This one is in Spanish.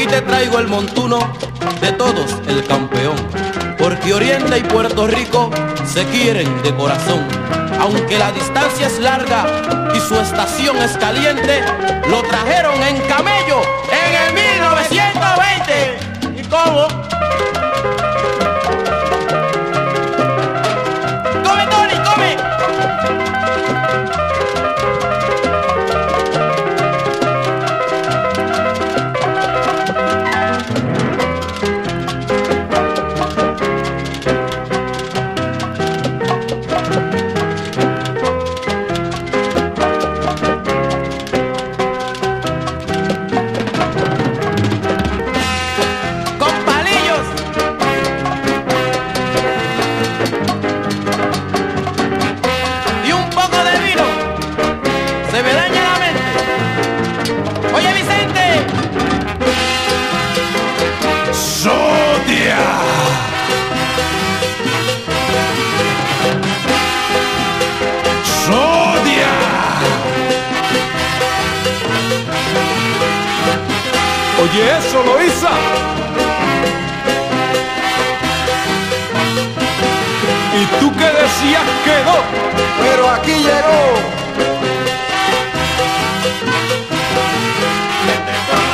te traigo el montuno, de todos el campeón, porque Oriente y Puerto Rico se quieren de corazón. Aunque la distancia es larga y su estación es caliente, lo trajeron en camello en el 1920. ¿Y cómo? ¡Come, Tony, come! Se me daña la mente. Oye, Vicente. ¡Sotia! ¡Sotia! Oye eso, Loíza. ¿Y tú qué decías que no? Pero aquí llegó